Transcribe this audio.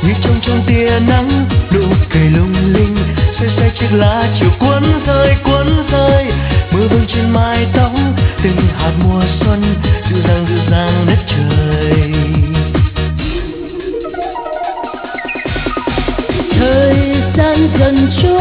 như trong tia nắng, nụ cười lung linh xoay chiếc lá chiều cuốn rơi mưa vương trên mái tóc, từng hạt mùa xuân dịu dàng đất trời. Thời gian dần trôi